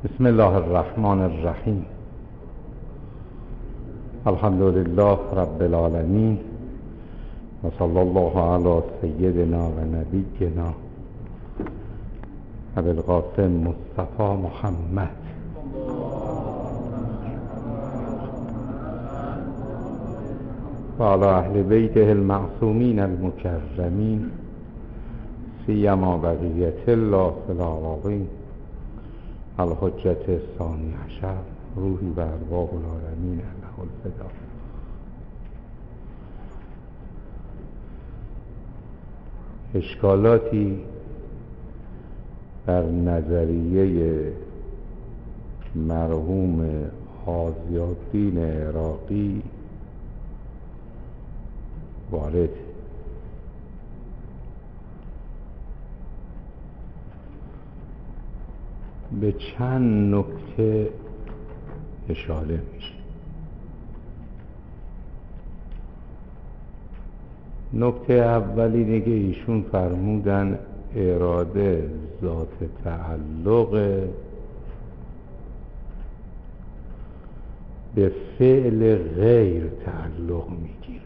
بسم الله الرحمن الرحیم. الحمد لله رب العالمین و صلی الله علی سیدنا و نبینا ابی القاسم مصطفی محمد و علی اهل بیته المعصومین المکرمین سیما بقیة الله فی العراقین الحجة الثانی عشر روحی و ارواح العالمین له الفدا. اشکالاتی در نظریه مرحوم حاضی‌الدین عراقی وارد به چند نکته اشاره میشه. نکته اول اینه که ایشون فرمودن اراده ذات تعلق به فعل غیر تعلق میگیره.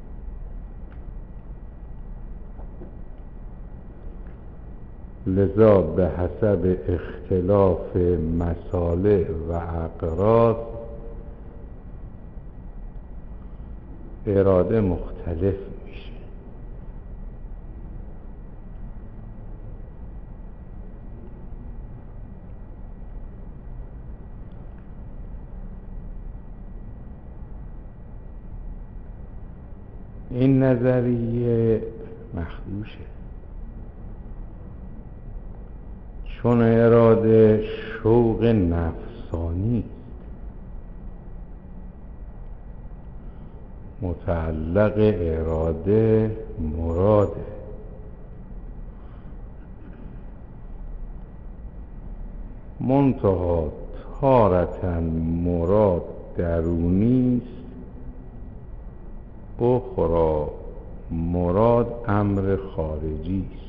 لذا به حسب اختلاف مصالح و اغراض اراده مختلف میشه. این نظریه مخدوشه، چون اراده شوق نفسانی متعلق اراده مراده. منتها تارة مراد درونی است، اخرى مراد امر خارجی است.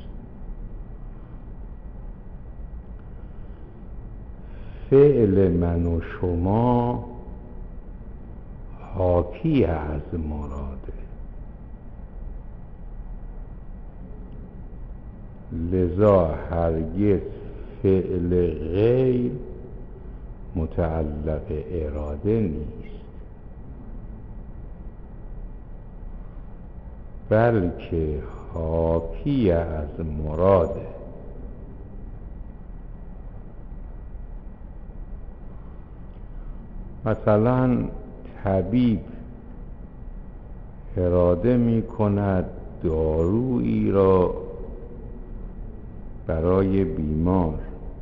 فعل من و شما حاکی از مراده، لذا هرگز فعل غیر متعلق اراده نیست، بلکه حاکی از مراده. مثلا طبیب اراده می کند دارویی را برای بیمار،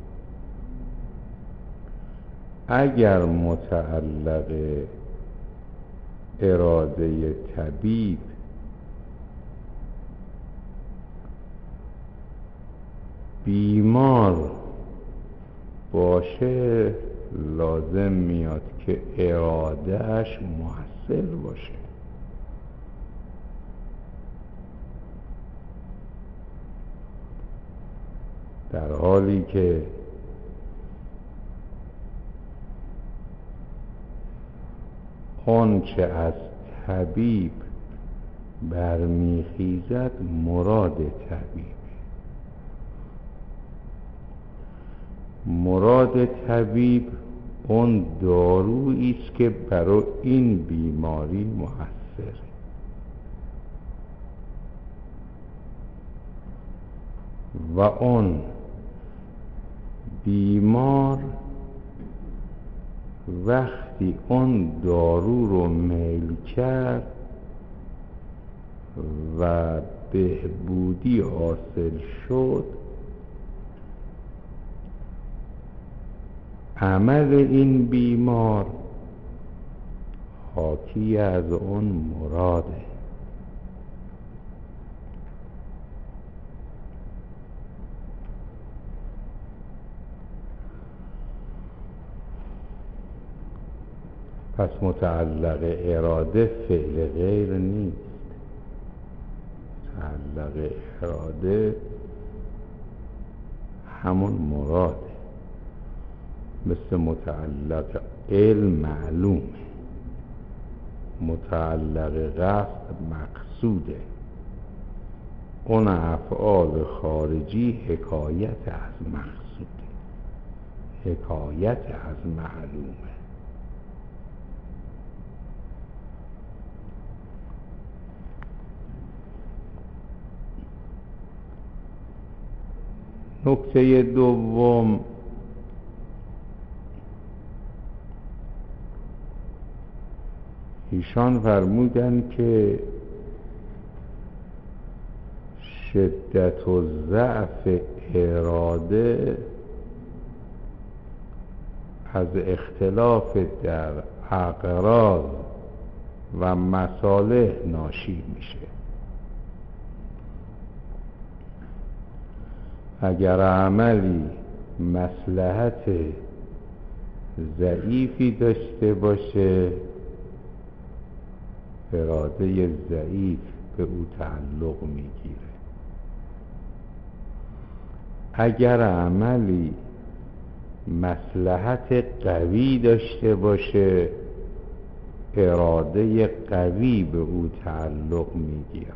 اگر متعلق اراده طبیب بیمار باشه لازم میاد که ارادهش مؤثر باشه. در حالی که آنچه از طبیب برمیخیزد مراد طبیب، مراد طبیب اون دارویی است که برای این بیماری مؤثر، و اون بیمار وقتی اون دارو رو میل کرد و بهبودی حاصل شد، عمل این بیمار حاکی از اون مراده. پس متعلق اراده فعل غیر نیست، متعلق اراده همون مراده. مثل متعلق علم معلومه، متعلق قصد مقصوده. اون افعال خارجی حکایت از مقصوده، حکایت از معلومه. نکته دوم، ایشان فرمودند که شدت و ضعف اراده از اختلاف در اغراض و مصالح ناشی میشه. اگر عملی مصلحت ضعیفی داشته باشه، اراده ضعیف به او تعلق میگیره. اگر عملی مصلحت قوی داشته باشه، اراده قوی به او تعلق میگیره.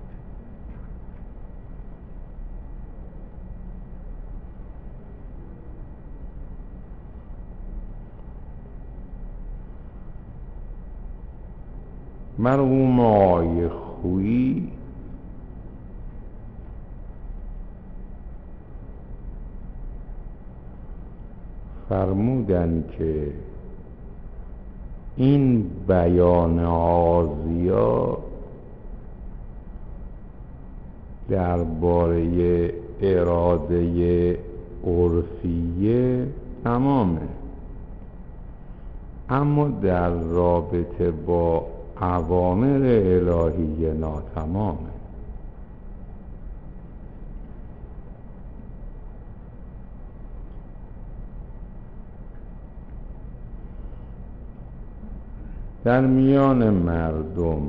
مرحوم آقای خویی فرمودند که این بیان آزیا درباره اراده عرفیه تمامه، اما در رابطه با اوامر الهیه ناتمامه. در میان مردم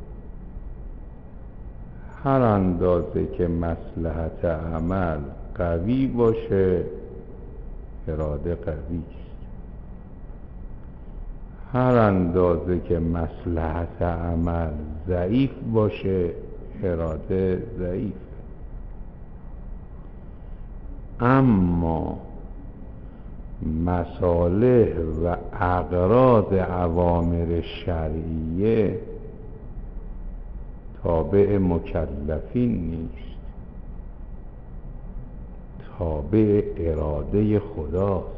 هر اندازه که مصلحت عمل قوی باشه، اراده قوی است. هر اندازه که مصلحت عمل ضعیف باشه، اراده ضعیف. اما مصالح و اغراض اوامر شرعیه تابع مکلفین نیست، تابع اراده خداست.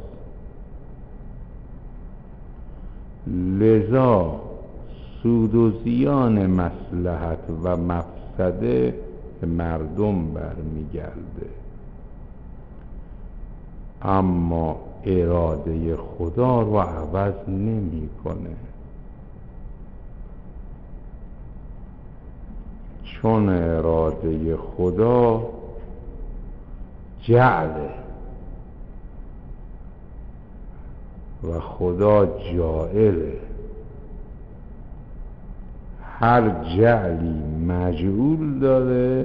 لذا سود و زیان مصلحت و مفسده به مردم برمیگرده، اما اراده خدا رو عوض نمیکنه. چون اراده خدا جعله و خدا جاعله. هر جعلی مجعول داره،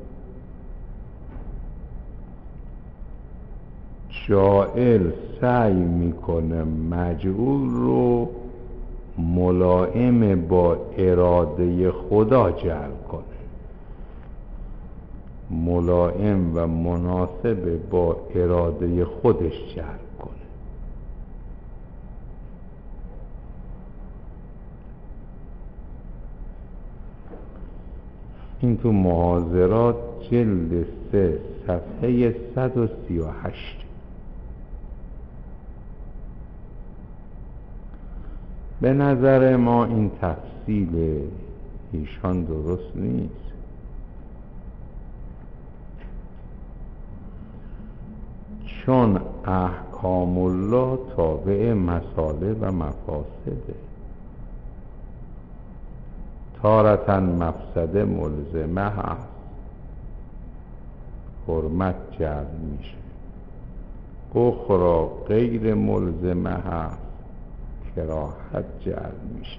جاعل سعی میکنه مجعول رو ملائم با اراده خدا جعل کنه، ملائم و مناسب با اراده خودش جعل کنه. این تو محاضرات جلد 3 صفحه 138. به نظر ما این تفصیل ایشان درست نیست. چون احکام الله تابع مصالح و مفاسده، تارةً مفسده ملزمه هست، حرمت جلب میشه، اخرى غیر ملزمه هست، کراهت جلب میشه.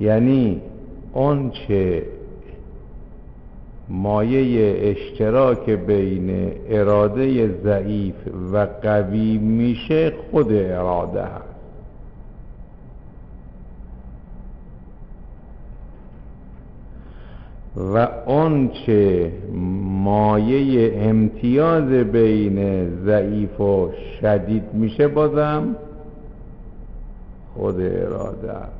یعنی اون چه مایه اشتراک بین اراده ضعیف و قوی میشه خود اراده هست. و اون چه مایه امتیاز بین ضعیف و شدید میشه بازم خود اراده است.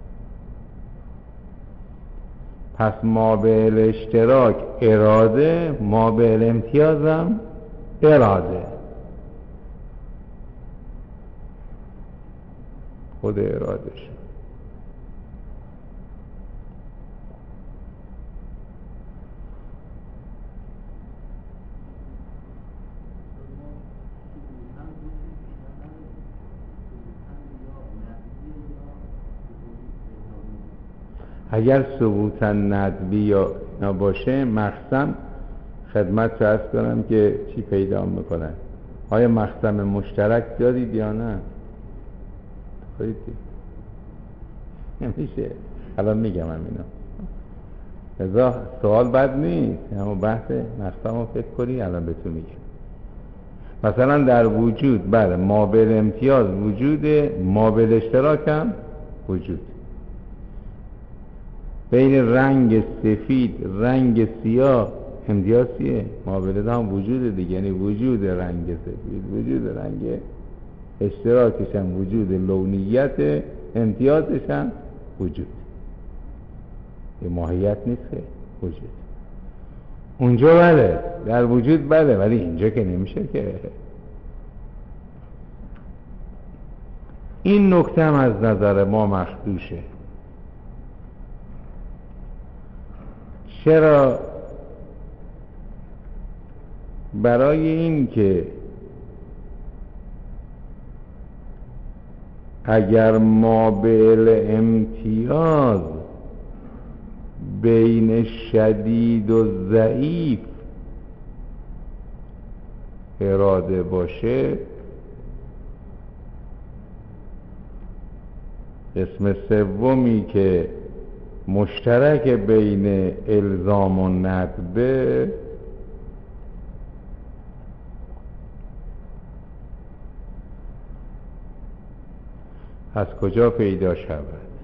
پس مابعد اشتراک اراده، مابعد امتیازم اراده، خود اراده شد. اگر ثبوتا ندبی یا نباشه، مقسم خدمت عرض کنم که چی پیدا میکنن. آیا مقسم مشترک دارید یا نه؟ خواهید نمیشه. الان میگم همینا. ازا سوال بد نیست، اما بحث مقسم رو فکر کنی الان بهتون میگم. مثلا در وجود بله مابعد امتیاز وجوده، مابعد اشتراک هم وجود. بین رنگ سفید رنگ سیاه امتیازیه، مابعد هم وجوده دیگه، یعنی وجود رنگ سفید وجود رنگ اشتراکش هم وجود، لونیت امتیازش هم وجود. یه ماهیت نیست که وجود اونجا بله در وجود بله، ولی اینجا که نمیشه که. این نکته هم از نظر ما مخدوشه. چرا؟ برای این که اگر مابعد امتیاز بین شدید و ضعیف اراده باشه، قسم سومی که مشترک بین الزام و ندبه از کجا پیدا شود؟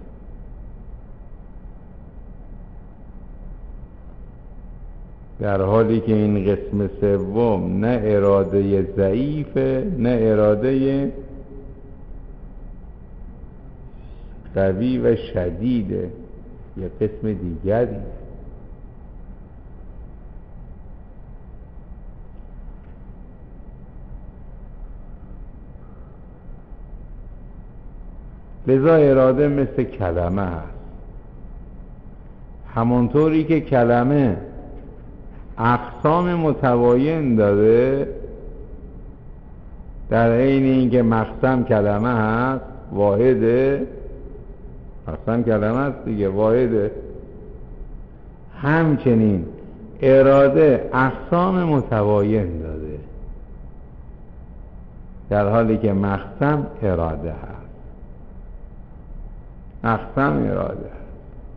در حالی که این قسم سوم نه اراده ضعیفه نه اراده قوی و شدیده، یه قسم دیگری. لذا اراده مثل کلمه هست. همونطوری که کلمه اقسام متباین داره، در عین اینکه مقسم کلمه هست، واحده، مقسم کلمه هست دیگه، واحده، همچنین اراده اقسام متباین داره، در حالی که مقسم اراده هست. مقسم اراده هست.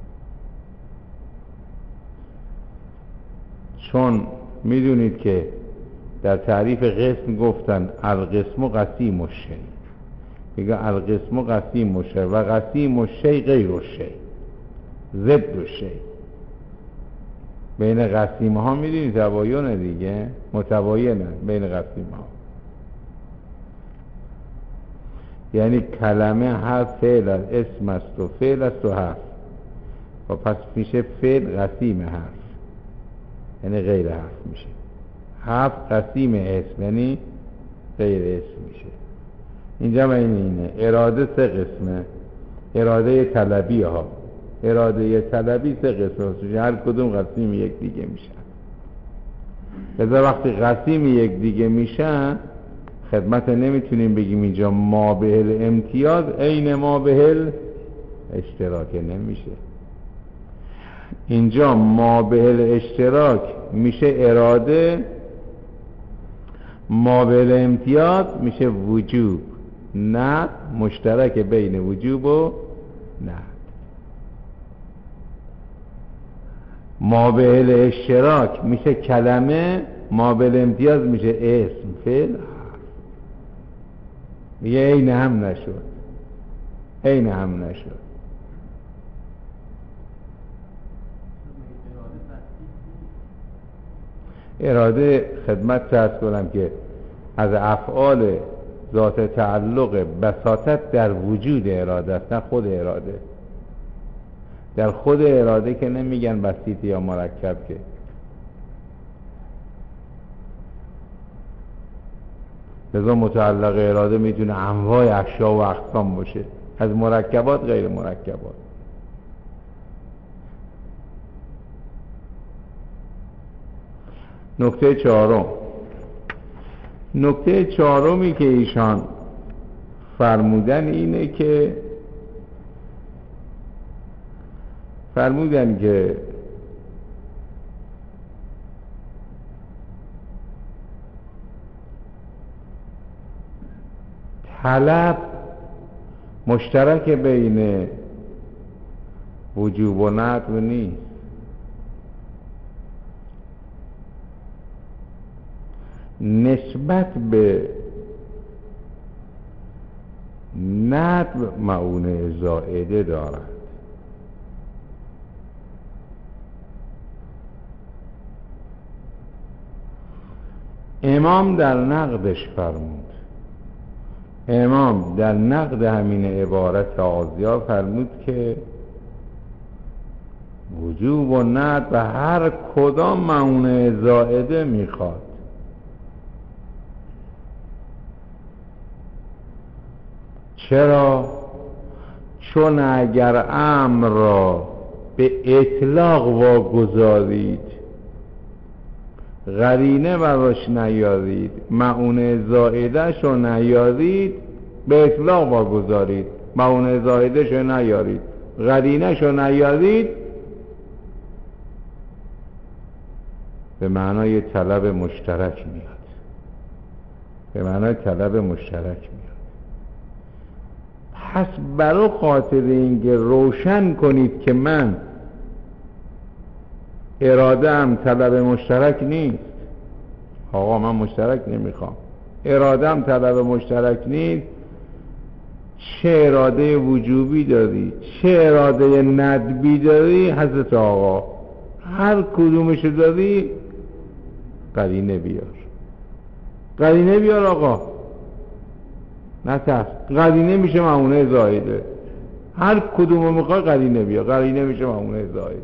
چون میدونید که در تعریف قسم گفتن القسم قسیم الشیء، میگه القسم قسیم الشیء و قسیم الشیء غیر الشیء، ضد الشیء. بین قسیم ها میدونید تباینه دیگه، متباینه بین قسیم ها. یعنی کلمه حرف فعل است، اسم است و فعل است و حرف، و پس میشه فعل قسیم حرف، یعنی غیر حرف میشه. حرف قسیم اسم، یعنی غیر اسم میشه. اینجا اینه اراده سه قسمه. اراده طلبی ها، اراده طلبی سه قسمه، هر کدوم قسیم یک دیگه میشن. لذا وقتی قسیم یک دیگه میشن، خدمت نمیتونیم بگیم اینجا مابعد امتیاز عین مابعد اشتراک نمیشه. اینجا مابعد اشتراک میشه اراده، مابعد امتیاز میشه وجوب، نه مشترک بین وجوب و نه. مابعل اشتراک میشه کلمه، مابعل امتیاز میشه اسم، فعل، میگه عین هم نشد، عین هم نشد. اراده خدمت عرض کنم که از افعال ذات تعلق بساطت در وجود اراده است، نه خود اراده. در خود اراده که نمیگن بسیط یا مرکب، که لذا متعلق اراده میتونه انواع اشیا و اقسام باشه، از مرکبات غیر مرکبات. نکته چهارم، نکته چهارمی که ایشان فرمودن اینه که فرمودن که طلب مشترک بین وجوب و ندب نیست. نسبت به ندب معونه زائده دارد. امام در نقدش فرمود، امام در نقد همین عبارت آزیا فرمود که وجوب و ندب هر کدام معونه زائده میخواد. چرا؟ چون اگر امر را به اطلاق واگذارید، قرینه براش نیارید، معونه زائده‌ش رو نیارید، به اطلاق واگذارید، معونه زائده‌ش رو نیارید، قرینه‌ش رو نیارید، به معنای طلب مشترک میاد، به معنای طلب مشترک میاد. پس برای خاطر اینکه روشن کنید که من اراده هم طلب مشترک نیست، آقا من مشترک نمیخوام، اراده هم طلب مشترک نیست، چه اراده وجوبی داری چه اراده ندبی داری حضرت آقا، هر کدومش داری قرینه بیار، قرینه بیار آقا، نه ترس، قرینه میشه معونه زائده، هر کدوم میخوای قرینه بیار، قرینه میشه معونه زائده.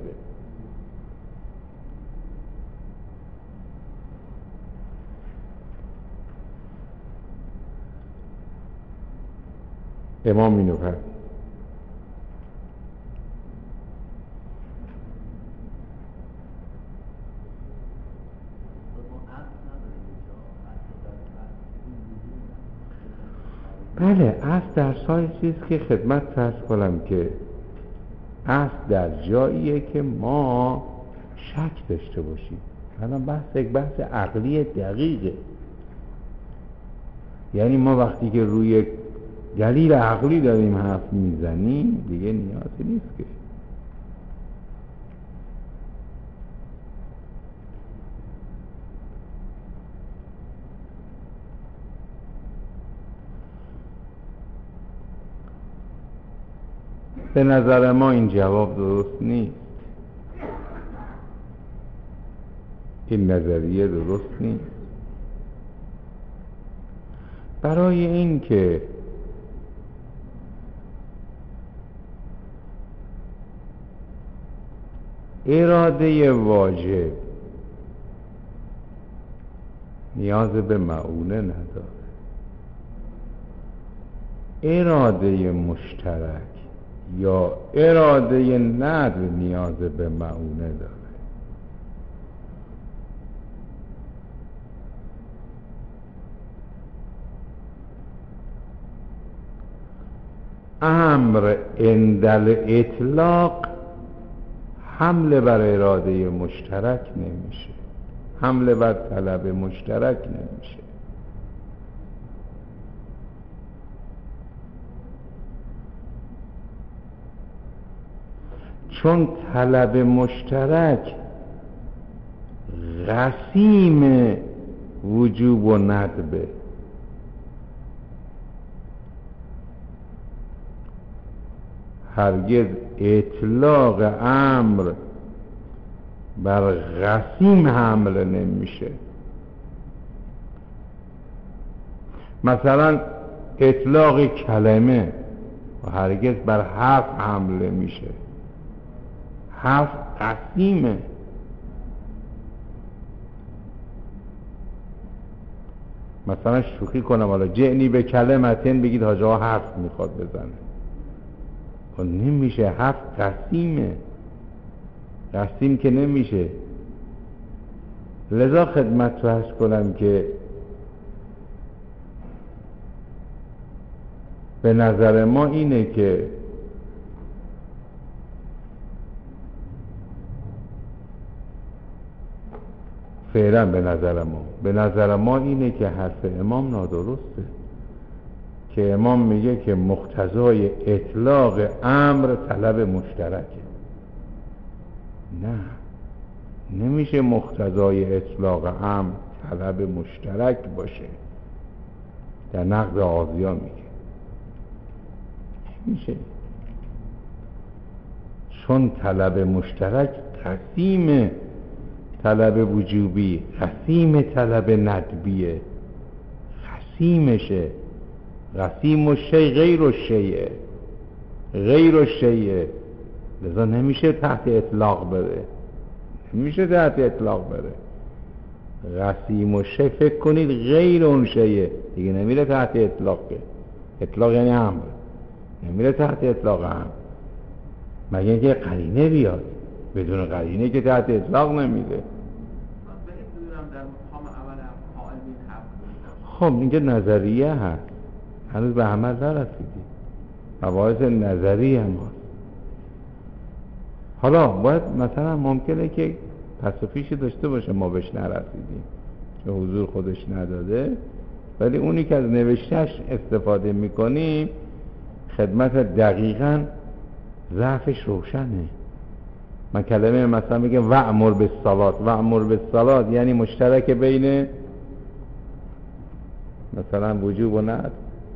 امام اینو فرد. بله، اصل در سای چیز که خدمت فرض کنم که اصل در جاییه که ما شک داشته باشیم. الان بحث یک بحث عقلی دقیقه، یعنی ما وقتی که روی دلیل عقلی داریم حرف میزنیم دیگه نیازی نیست که به نظر ما این جواب درست نیست، این نظریه درست نیست. برای این که اراده واجب نیاز به معونه نداره، اراده مشترک یا اراده ندب نیاز به معونه داره. امر عندل اطلاق حمله بر اراده مشترک نمیشه، حمله بر طلب مشترک نمیشه. چون طلب مشترک قسیم وجوب و ندبه. هرگز اطلاق امر بر قسیم حمل نمیشه. مثلا اطلاق کلمه هرگز بر حرف حمله میشه. حرف قسیمه. مثلا شوخی کنم حالا جعنی به کلمتین بگید حاج آقا حرف میخواد بزنه، خب نمیشه. حرف قسیمه. قسیم که نمیشه. لذا خدمت رو عرض کنم که به نظر ما اینه که فعلا به نظر ما اینه که حرف امام نادرسته که امام میگه که مقتضای اطلاق امر طلب مشترکه. نه، نمیشه مقتضای اطلاق امر طلب مشترک باشه. در نقد آزیا میگه میشه، چون طلب مشترک قسیم طلب وجوبی، قسیم طلب ندبیه. قسیمشه. قسیم الشیء غیر الشیء، غیر الشیء. لذا نمیشه تحت اطلاق بره. قسیم الشیء فکر کنید غیر اون شیء دیگه نمیره تحت اطلاق. اطلاق یعنی امر، نمیره تحت اطلاق امر مگه اینکه قرینه بیاد. بدون قرینه که تحت اطلاق نمیره. خب اینکه نظریه هست، هنوز به عمل نرسیدی. مباحث نظری هم هست. حالا باید مثلا ممکنه که پس و پیشی داشته باشه ما بهش نرسیدیم که حضور خودش نداده، ولی اونی که از نوشتهش استفاده میکنیم خدمت دقیقاً ضعفش روشنه. من کلمه مثلا میگم وأمر بالصلاة، وأمر بالصلاة یعنی مشترک بین مثلا وجوب و ندب.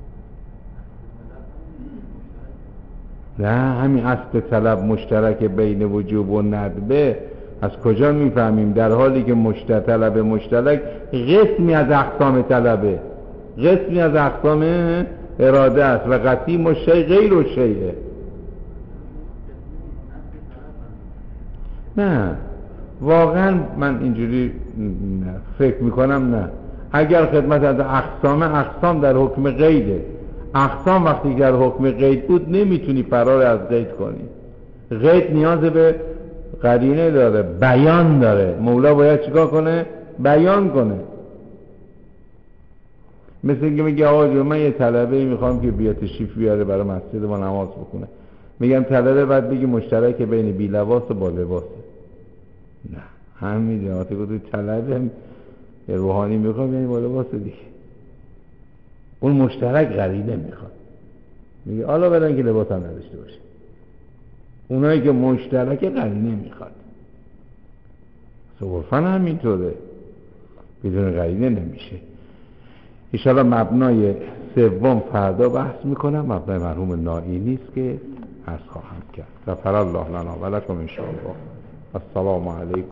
نه، همین اصل طلب مشترک بین وجوب و ندبه. از کجا میفهمیم؟ در حالی که طلب مشترک قسمی از اقسام طلبه، قسمی از اقسام اراده است و قسیم الشیء غیر الشیء. نه واقعا من اینجوری فکر میکنم. نه، اگر خدمت از اقسام در حکم قیده. اقسام وقتی در حکم قید بود نمیتونی فرار از قید کنی. قید نیاز به قرینه داره، بیان داره. مولا باید چیکار کنه؟ بیان کنه. مثل اینکه میگه آقا جو من یه طلبه میخوام که بیا تشریف بیاره برای مسجد ما نماز بکنه. میگم طلبه بعد بگی مشترک بین بی لباس و با لباس. نه، همین جهاتی که تو طلبه روحانی میخوام یعنی با لباس دیگه. اون مشترک قرینه میخواد. میگه حالا بدن که لباس هم نداشته باشه. اونایی که مشترک قرینه میخواد. صرفاً همینطوره. بدون قرینه نمیشه. انشاءالله مبنای سوم فردا بحث میکنم. مبنای مرحوم نائینی است که عرض خواهم کرد. غفر الله لنا و لکم انشاءالله. السلام علیکم.